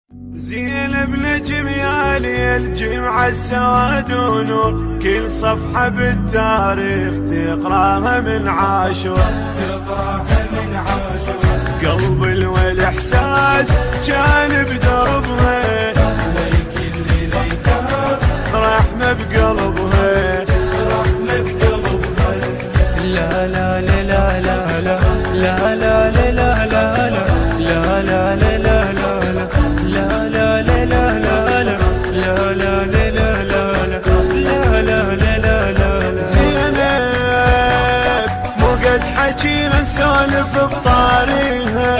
زينب نجم يا ليل جمع السواد ونور، كل صفحة بالتاريخ تقراها من عاشور، قلب والإحساس كان بدربها، ويكل ليتها رحمة بقلبها، لا لا لا لا لا لا لا لا لا لا لا لا لا لا حكينا نسولف بطاريها،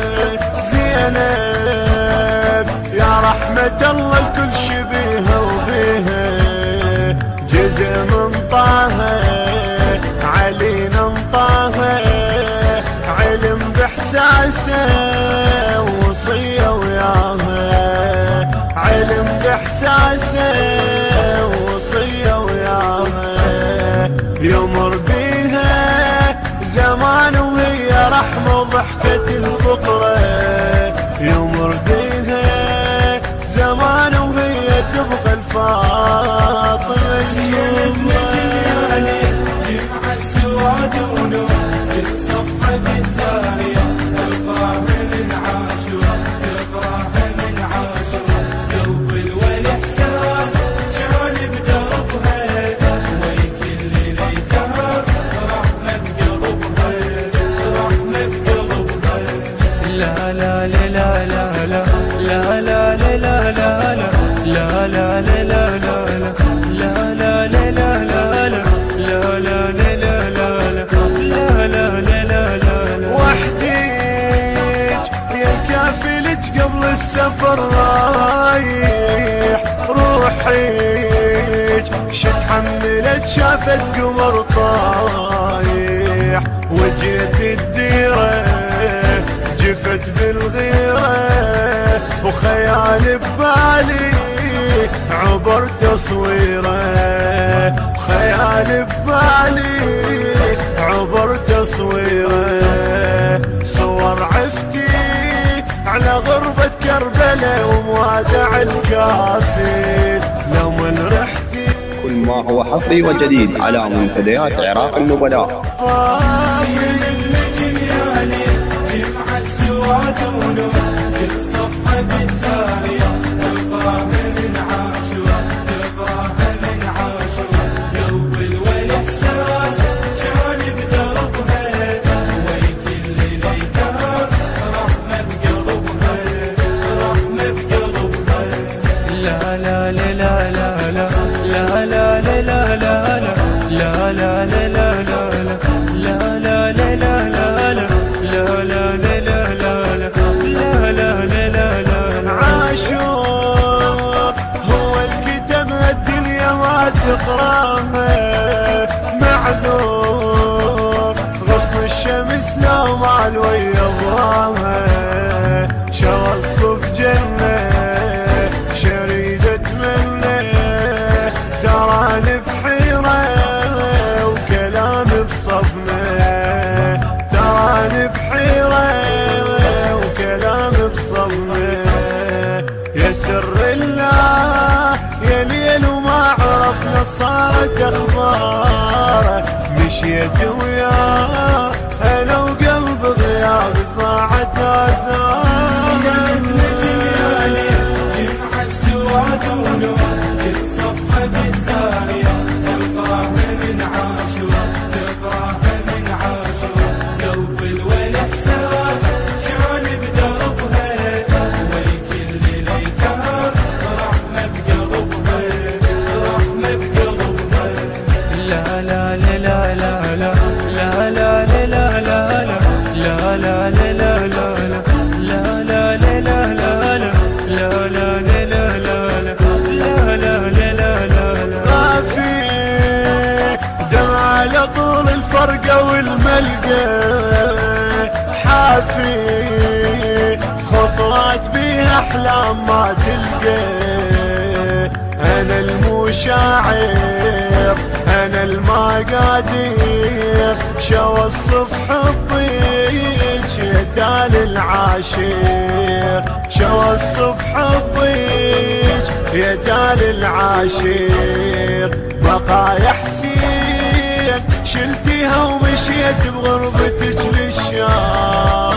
زينب يا رحمة الله الكل شبيها وبيها، جزء من طه علينا انطاها، علم بإحساسه وصية وياها، علم بإحساسه وصية وياها، يمر بيها زمان وهي رحمة ضحكة الفقرة، يمر بيها زمان وهي تبقى الفاطمة. زينب نجم يا ليل جمع السواد ونور، كل صفحة بالتاريخ تقراها من عاشور، تقراها من عاشور، قلب والإحساس كان بدربها، ويكل ليتها رحمة بقلبها، رحمة بقلبها. لا لا لا لا لا لا لا لا لا لا لا لا لا قبل السفر رايح روحيج شت حملت شافت قمر طايح، وجيت الديرة جفت بالغيرة، وخيال ببالي عبر تصويره، خيال ببالي عبر تصويره، صور عفتي على غربة كربلاء وموادع الكافر لمن رحتي. كل ما هو حصري وجديد على منتديات عراق النبلاء. زين النجم يا ليل جمع السواد ونور، كل صفحة بالتاريخ تقراها من عاشور، تقراها من عاشور، قلب والإحساس كان بدربها، ويكل ليتها رحمة بقلبها، رحمة بقلبها. لا لا لا لا لا لا لا لا لا لا لا لا لا تقراها معذور غصن الشمس لو مال ويا ضواها، شوى الصف جنة شريدة منه، تراني بحيرة وكلام بصفنه، تراني بحيرة وكلام بصفنه، يا سر الله يا ليل وما عرفنا صارت اخباره، مشيت وياه انا وقلب غياب ضاعت اثاره. زين النجم يا ليل جمع السواد ونور، كل صفحة بالتاريخ تقراها من عاشور، تقراها من عاشور، قلب والإحساس كان بدربها، ويكل ليتها رحمة بقلبها، رحمة بقلبها. لا لا لا لا لا لا لا لا لا لا لا لا لا طول الفرقة والملقى حافي، خطوات بيها أحلام ما تلقى، أنا المشاعر أنا المقادير، شوى الصفح الضيج شتال العاشر، شوى الصفح بحبك يا جال العاشير. بقايا حسين شلتيها ومشيت بغربتك للشام.